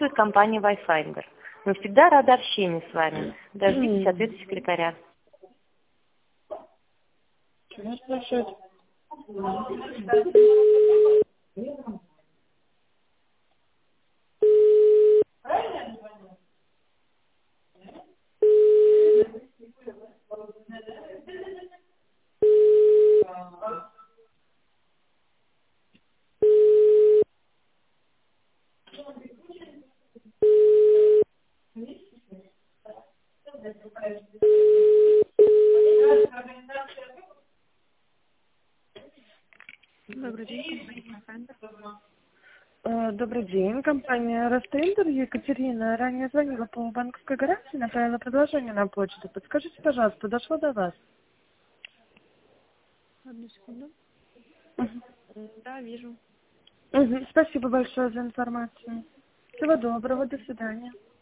компания Wi-Finder. Мы всегда рады общению с вами. Дождитесь ответа секретаря. Чего спрашивают? Добрый день, компания Фендер. Добрый день, компания Ростендер, Екатерина. Ранее звонила по банковской гарантии, направила предложение на почту. Подскажите, пожалуйста, дошло до вас? Одну секунду. Мгм. Да, вижу. Спасибо большое за информацию. Всего доброго, до свидания.